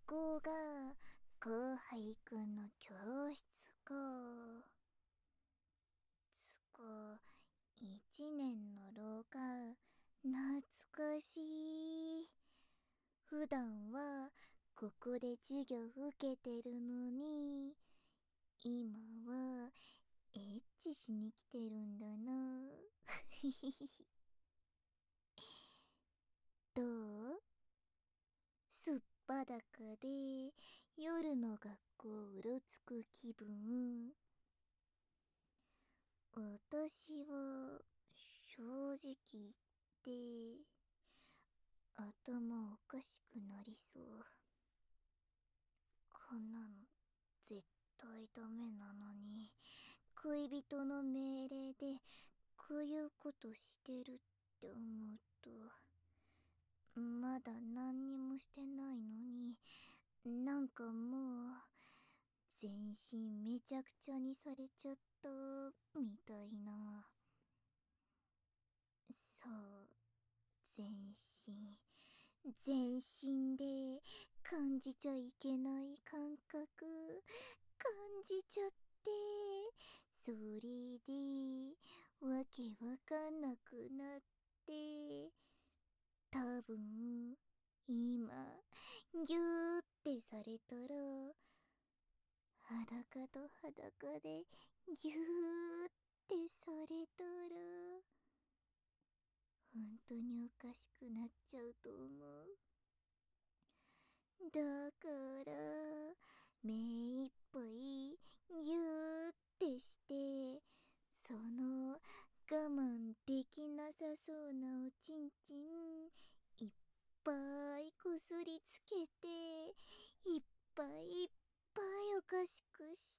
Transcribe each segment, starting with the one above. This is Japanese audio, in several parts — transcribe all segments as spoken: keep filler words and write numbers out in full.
こが後輩くんの教室か。つか、一年の廊下、懐かしい。普段はここで授業受けてるのに、今はエッチしに来てるんだな。どう？すっぱだかで夜の学校うろつく気分。私は正直言って頭おかしくなりそう。こんなの絶対ダメなのに、恋人の命令でこういうことしてるって思うと、まだ何にもしてないのに、なんかもう全身めちゃくちゃにされちゃったみたいな。そう、全身全身で感じちゃいけない感覚感じちゃって、それでわけわかんなくなって、多分今ギューってされたら、裸と裸でギューってされたら本当におかしくなっちゃうと思う。だから目いっぱいギューってして、その我慢できなさそうなおちんちんいっぱいこすりつけて、いっぱいいっぱいおかしくして、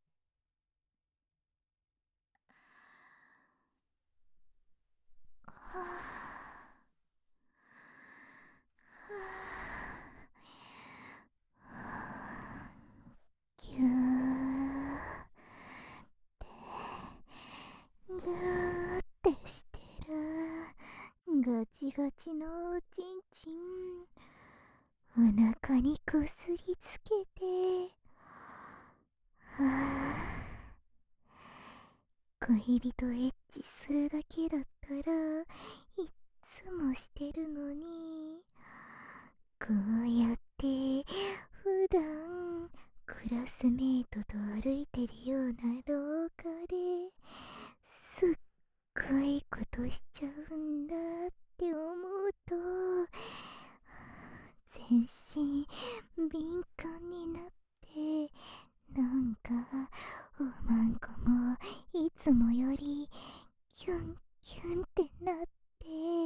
はあぎゅーぎゅーってしてるガチガチのおちんちん、お腹にこすりつけて、はあ、恋人エッチするだけだったらいっつもしてるのに、こうやって普段クラスメートと歩いてるような廊下ですっごいことしちゃうんだって思うと、全身敏感になって、なんかおまんこもいつもよりキュンキュンってなって、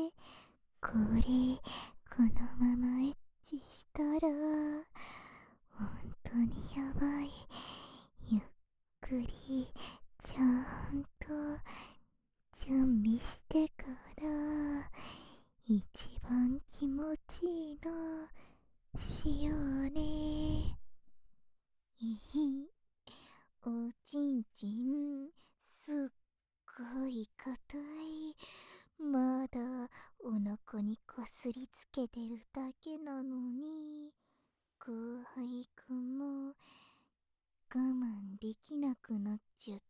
これこのままエッチしたら本当にやばい。ゆっくりちゃんと準備してから一番気持ちいいのしようね。いひ、おちんちんすっごい硬い。まだお腹にこすりつけてるだけなのに、後輩くんも我慢できなくなっちゃった。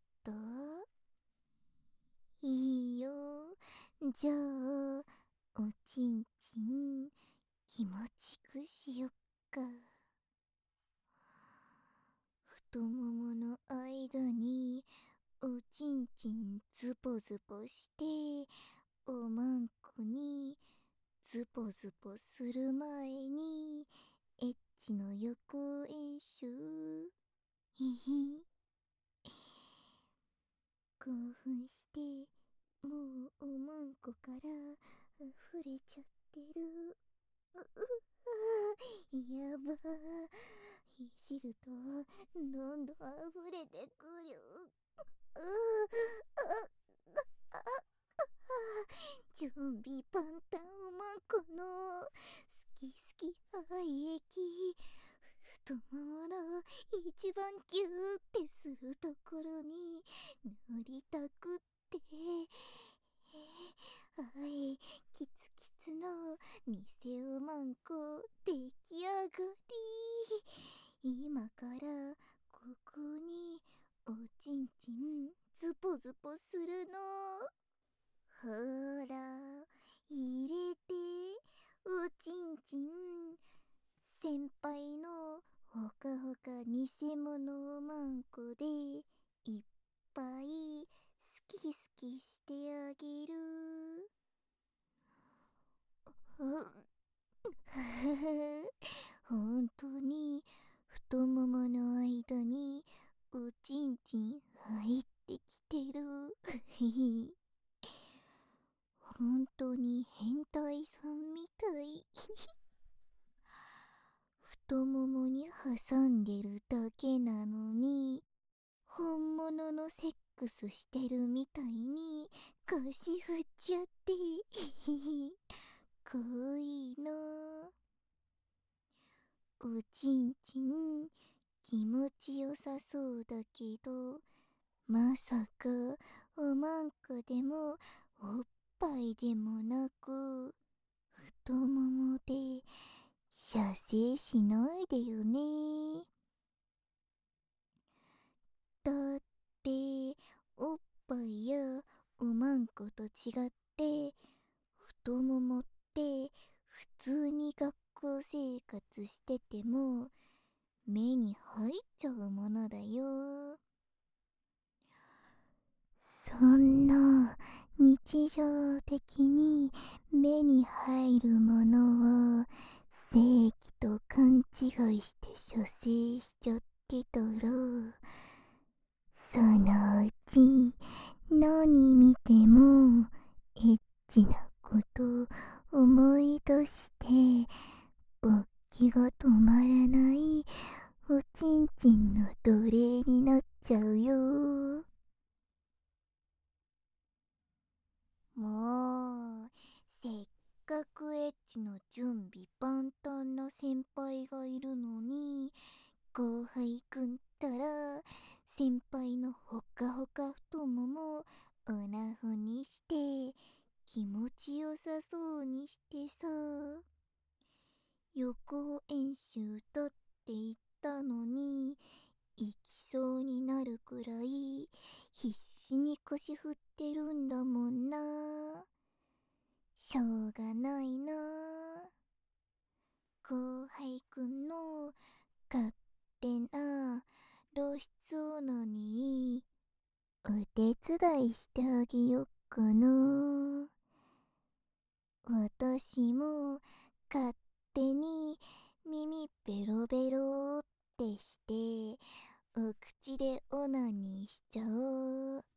いいよ、じゃあおちんちん気持ちくしよっか。太ももの間におちんちんズボズボして、おまんこにズボズボする前にエッチの予行演習。ひひ、興奮してもうおまんこから溢れちゃってる。ううやば、いじるとどんどん溢れてくる。うあああ、準備万端おまんこの好き好き愛液、太ももの一番ギューってするところに塗りたくって、はい、キツキの偽おまんこ出来上がり。今からここにおちんちんズポズポするの。ほら入れて、おちんちん。先輩のほかほか偽物おまんこでいっぱい好き好きしてあげる。本当に太ももの間におちんちん入ってきてる。本当に変態さんみたい。太ももに挟んでるだけなのに、本物のセックスしてるみたいに腰振っちゃって。かわいいな。おちんちん気持ちよさそうだけど、まさかおまんこでもおっぱいでもなく、太ももで射精しないでよね。だっておっぱいやおまんこと違って、太ももって普通に学校生活してても目に入っちゃうものだよ。そんな日常的に目に入るものを正規と勘違いして射精しちゃってたら、そのうち何見てもエッチなこと思い出して、勃起が止まらないおちんちんの奴隷になっちゃうよ。もうせっかくエッチの準備万端な先輩がいるのに、後輩くんったら先輩のほかほか太ももオナホにして気持ちよさそうにしてさ、予行演習だって言ったのに行きそうになるくらい必死に腰振ってるんだもんな。しょうがないな。後輩くんの勝手な露出オナにお手伝いしてあげよっかな。私も勝手に耳ベロベロってしてお口でオナニーしちゃおう。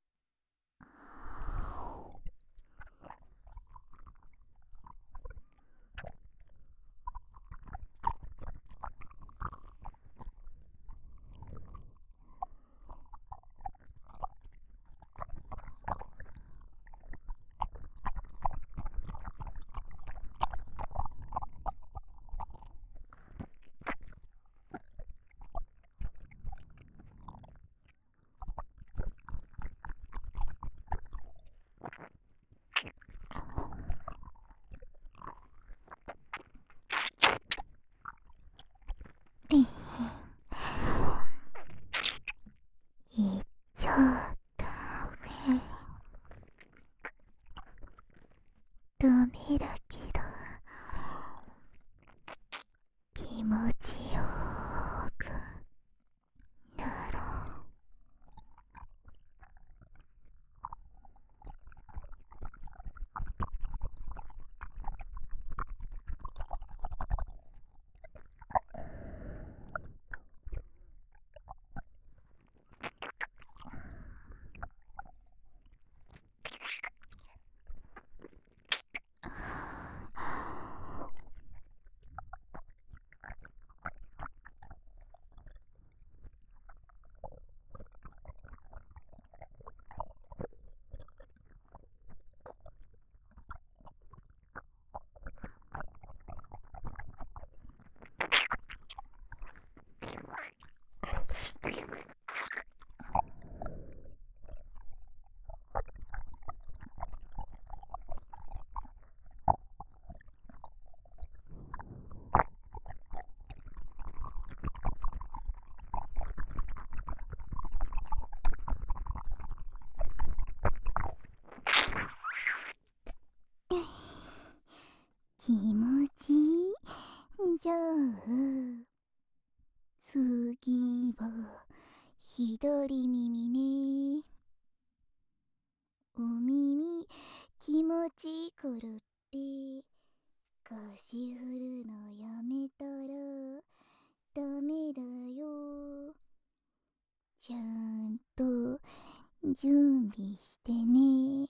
いっちゃダメ。ダメだけど気持ちよくなろう。 気持ちいい。じゃあ次は左耳ね。お耳気持ちいいからって腰振るのやめたらダメだよ。ちゃんと準備してね。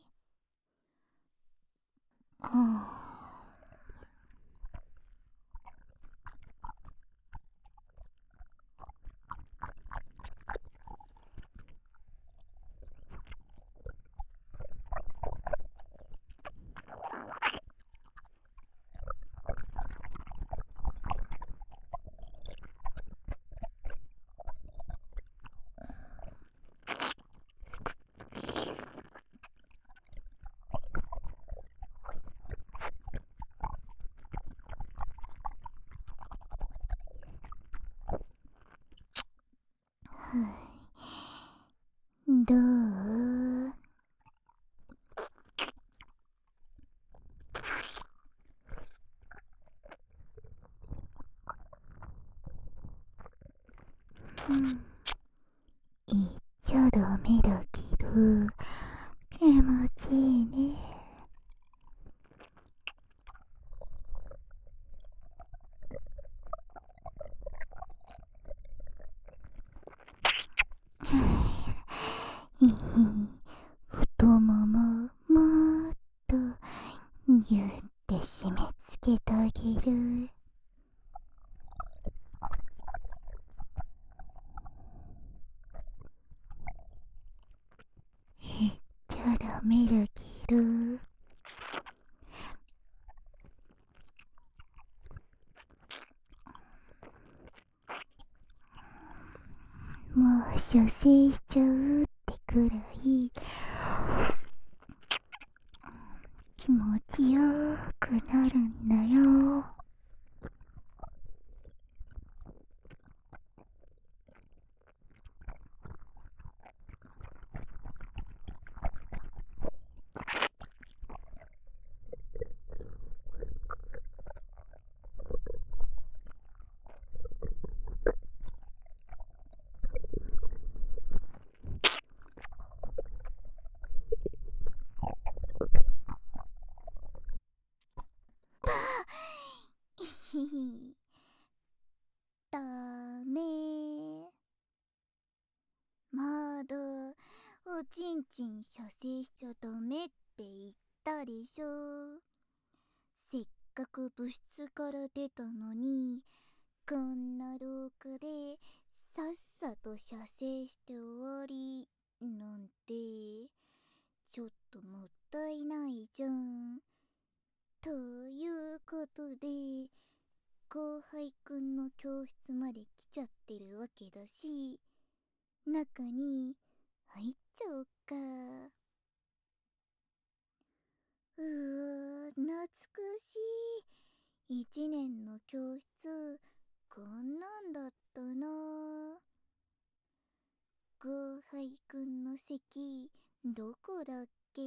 はあ。どう？うん、言っちゃダメだけど気持ちいいね。いい太もももっとぎゅって締め付けてあげる。言っちゃダメだけどもう射精しちゃうってくらい気持ちよくなるんだよ。ひひダメ。まだおちんちん射精しちゃダメって言ったでしょ。せっかく部室から出たのにこんな廊下でさっさと射精して終わりなんてちょっともったいないじゃん。ということで後輩くんの教室まで来ちゃってるわけだし中に入っちゃおっか。うわ懐かしい。一年の教室こんなんだったな。後輩くんの席どこだっけ。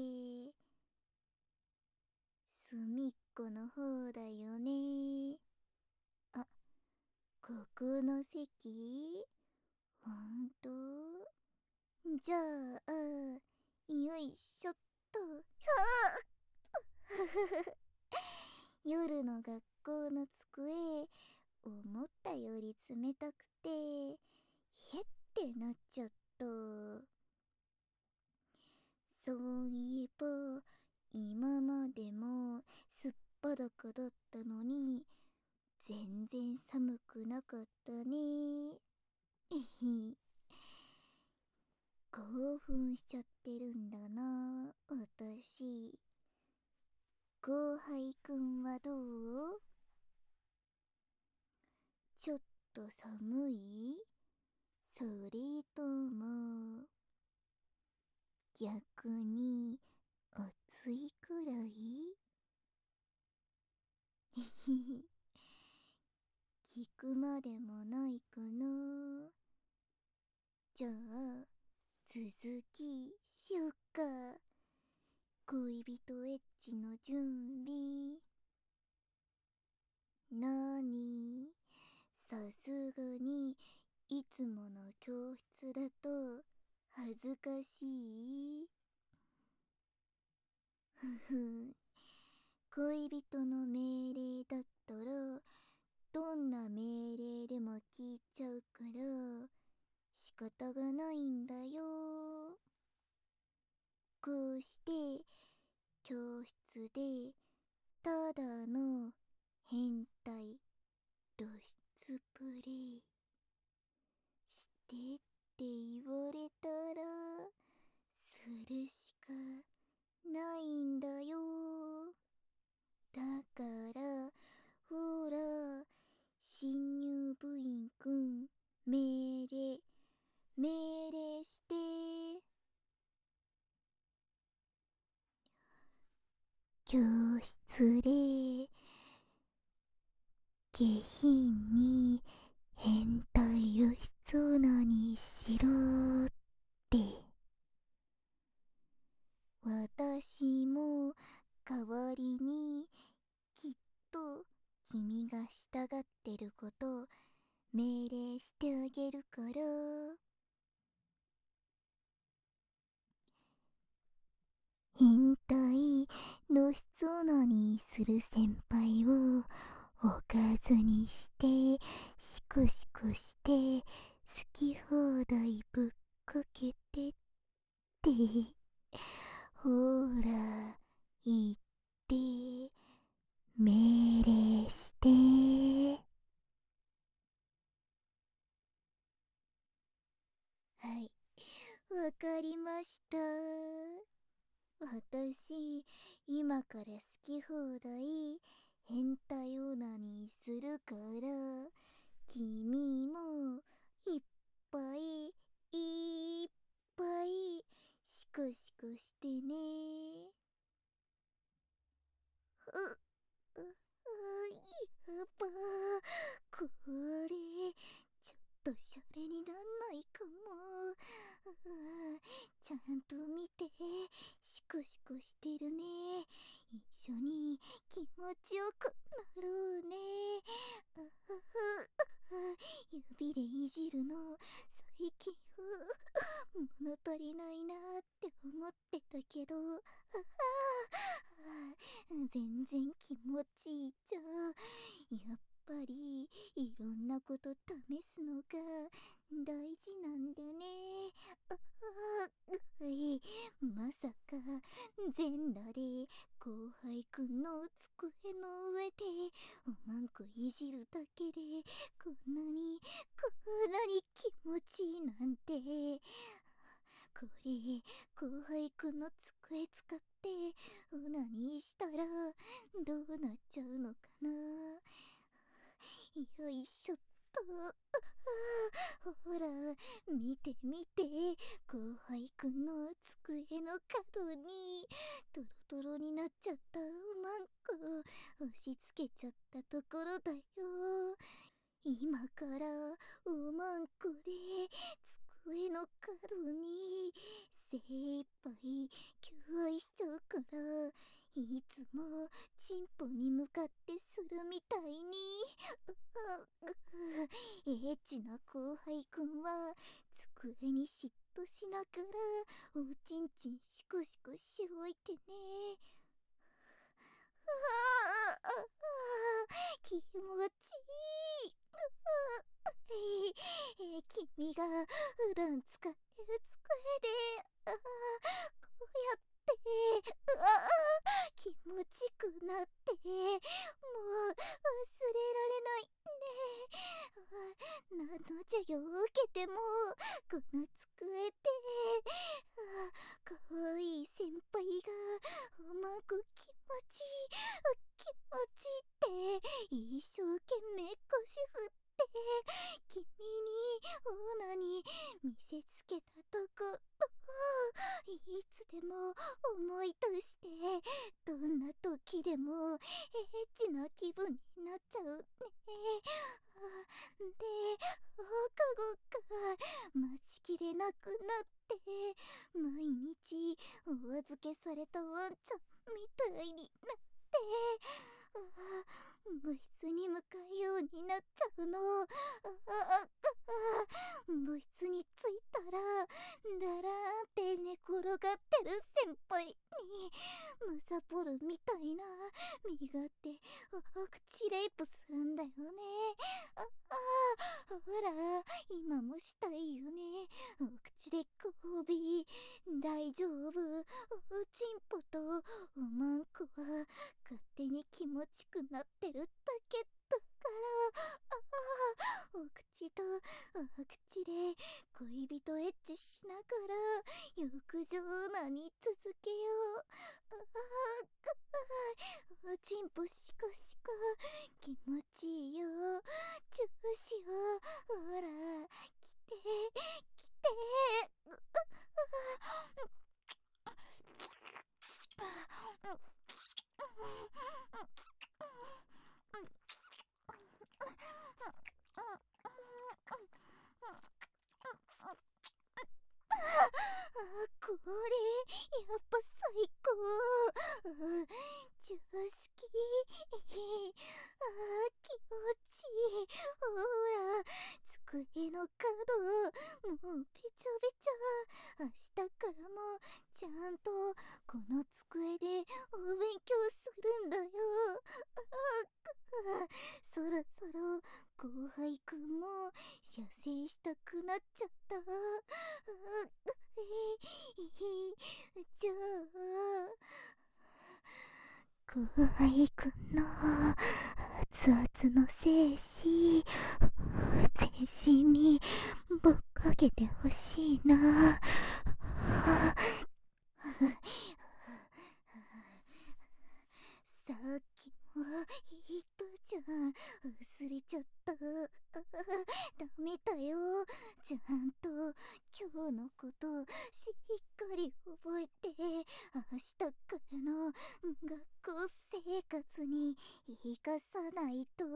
隅っこの方だよね。あ、ここの席ほんと？じゃあよいしょっと。はあ夜の学校の机思ったより冷たくてへってなっちゃった。そういえば今までもすっぱだかだったのに全然寒くなかったね。えひ興奮しちゃってるんだな私。後輩くんはどう？ちょっと寒い？それとも逆に暑いくらい？ひひひ聞くまでもないかな。じゃあ続きしよっか。恋人エッチの準備なに、さすがにいつもの教室だと恥ずかしい。ふふ、恋人の命令だったらどんな命令でも聞いちゃうから仕方がないんだよ。こうして教室でただの変態露出プレイしてって言われたらするしかないんだよ。だからほら、新入部員くん、命令命令して。教室で下品に変態露出オナニーしろって。私も代わりにきっと君が従ってること命令してあげるから。変態露出オナニーする先輩をおかずにしてシコシコして好き放題ぶっかけてってほら言って命令して。はい、わかりました。私今から好き放題変態オナニーするから君もいっぱいいっぱいシコシコしてね。うううやばー、これちょっとシャレになんないかも。うちゃんと見て、シコシコしてるね。一緒に気持ちよくなろうね。うう指でいじるの最近物足りないなーって思ってたけど、あ全然気持ちいいじゃん。やっぱりいろんなこと試すのが大事なんだね。ああ、いまさか全裸で後輩くんの机の上でおまんこいじるだけでこんなにこんなに気持ちいいなんて。これ後輩くんの机使ってオナニーしたらどうなっちゃうのかな。よいしょっと。ほら見て見て、後輩くんの机の角にトロトロになっちゃったおまんこ押し付けちゃったところだよ。今からおまんこで机の角に精一杯求愛しちゃうから、いつもチンポに向かってするみたいに。エッチな後輩くんは机に嫉妬しながらおちんちんシコシコしおいてね。気持ちいい。えー、君が普段使ってる机で、あこうやってうわ気持ちくなって、もう忘れられないね。何の授業を受けてもこの机で、かわいい先輩がおまんこ気持ちいい気持ちいいって一生懸命腰振って君にオナに見せつけたところ、いつでも思い出してどんな時でもエッチな気分になっちゃうね。で放課後か待ちきれなくなって毎日お預けされたワンちゃんみたいになって、部室に向かなっちゃうの。あああ部室に着いたらだらーって寝転がってる先輩にむさぼるみたいな身勝手おお口レイプするんだよね。ああほら今もしたいよね。お口で交尾大丈夫。おちんぽとおまんこは勝手に気持ちくなってるだけだから。ああお口とお口で恋人エッチしながら浴場何続けよう。ああおちんぽシコシコ気持ちいいよ。チューしよう。ほら来て来て。ううこれやっぱ最高。うん超好き。あー気持ちいい。ほら机の角もうべちゃべちゃ。明日からもちゃんとこの机でお勉強するんだよ。ああそろそろ後輩くんも射精したくなっちゃった。あええじゃあ後輩くんの熱々の精子全身にぶっかけてほしいな。さっきも言ったじゃん。忘れちゃった。ダメだよ。ちゃんと今日のことしっかり覚えて明日からの学校生活に生かさないと。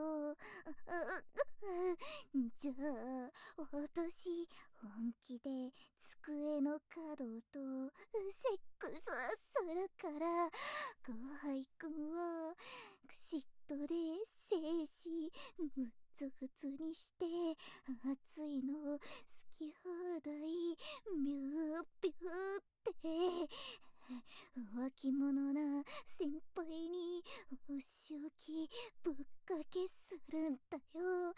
じゃあ私本気で机の角とセックスするから後輩くんは嫉妬で精子グッズグツにして熱いの好き放題ビュービューって浮気者な先輩にお仕置きぶっかけするんだよ。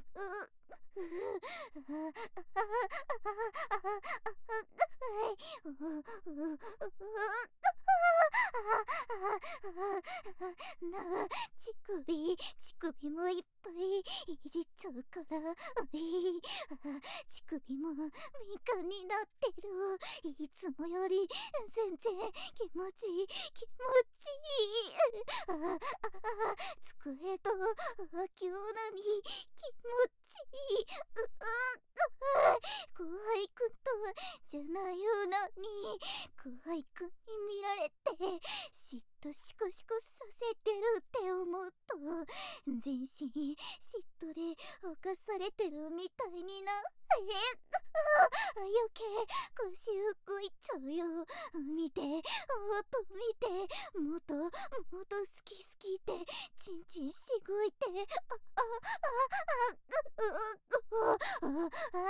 なあ乳首乳首もいっぱいいじっちゃうから乳首も敏感になってる。いつもより全然気持ちいい気持ちいい。ああ机と秋女に気持ちいい。うう後輩くんとじゃないよなに後輩くんに見られて嫉妬シコシコさせてるって思うと全身嫉妬で犯されてるみたいにな。えあ余計腰動いちゃうよ。見てもっと見てもっともっと好き好きってチンチンしごいて。ああああうううああ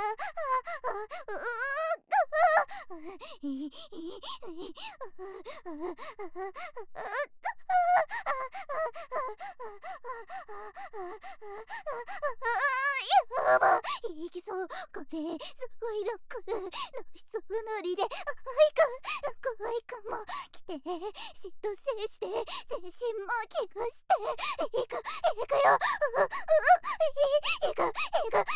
やばいきそう。これすごいロックルの質のりで愛くん怖いかも来て嫉妬精子で全身も怪我していくいくよ。うういくいくいく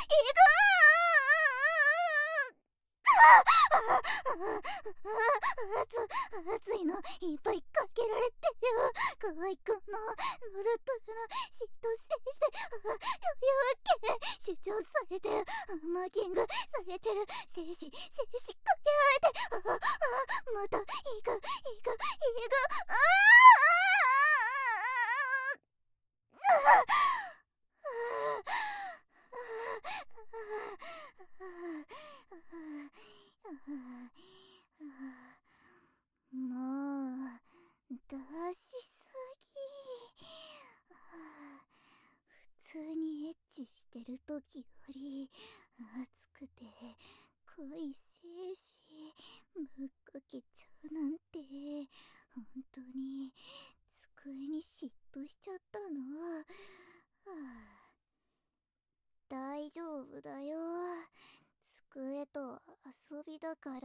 熱いのいっぱいかけられてる。河合くんのノルトルの嫉妬精子でやけ主張されてるマーキングされてる精子精子かけられてああまたいくいくいくあもう出しすぎ。普通にエッチしてる時より熱くて恋せえし、ぶっかけちゃうなんて、本当に机に嫉妬しちゃったの。はあ、大丈夫だよ。机と遊びだから。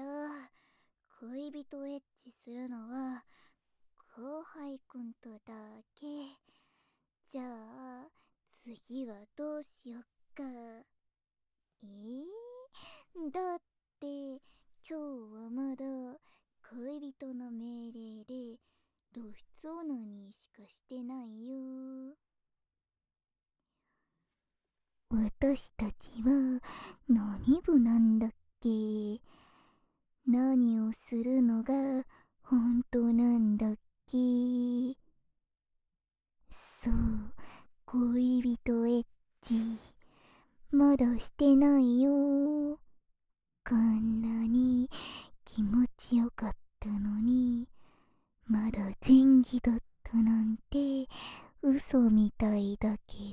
恋人エッチするのは後輩くんとだけ。じゃあ次はどうしよっか。えー、だって今日はまだ恋人の命令で露出オナニーしかしてないよ。私たちは何部なんだっけ。何をするのが本当なんだっけ。そう、恋人エッチまだしてないよ。こんなに気持ちよかったのに、まだ前儀だったなんて嘘みたいだけ